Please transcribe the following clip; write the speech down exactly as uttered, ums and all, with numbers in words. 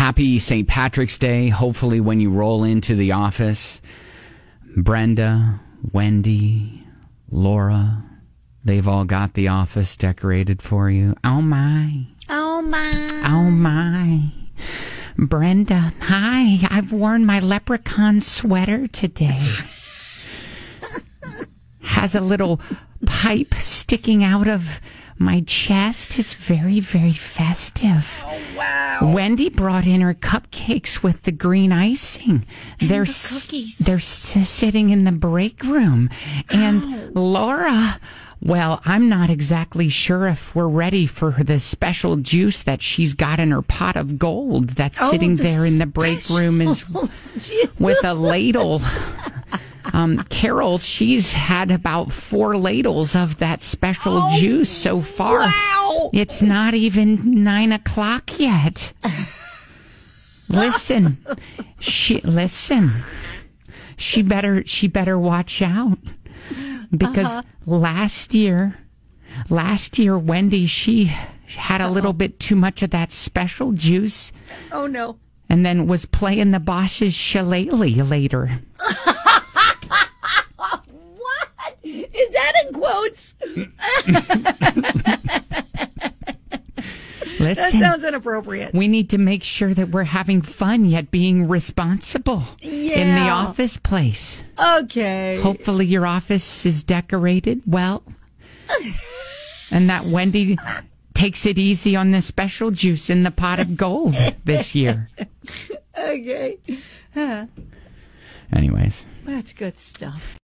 happy Saint Patrick's Day. Hopefully when you roll into the office, Brenda, Wendy, Laura, they've all got the office decorated for you. Oh, my. Oh, my. Oh, my. Brenda, hi. I've worn my leprechaun sweater today. Has a little pipe sticking out of my chest. It's very, very festive. Oh, wow. Wendy brought in her cupcakes with the green icing. And they're the cookies. S- they're s- sitting in the break room. And Ow. Laura, well, I'm not exactly sure if we're ready for the special juice that she's got in her pot of gold that's Oh, sitting the there in the break room is juice. with a ladle. Um, Carol, she's had about four ladles of that special Oh, juice so far. wow. It's not even nine o'clock yet. Listen, she listen. She better she better watch out because Uh-huh. last year, last year Wendy she had a little bit too much of that special juice. Oh, no. And then was playing the boss's shillelagh later. What? Is that in quotes? That Listen, sounds inappropriate. we need to make sure that we're having fun yet being responsible in the Yeah. office place. Okay. Hopefully your office is decorated well. And that Wendy takes it easy on the special juice in the pot of gold this year. Okay. Huh. Anyways. That's good stuff.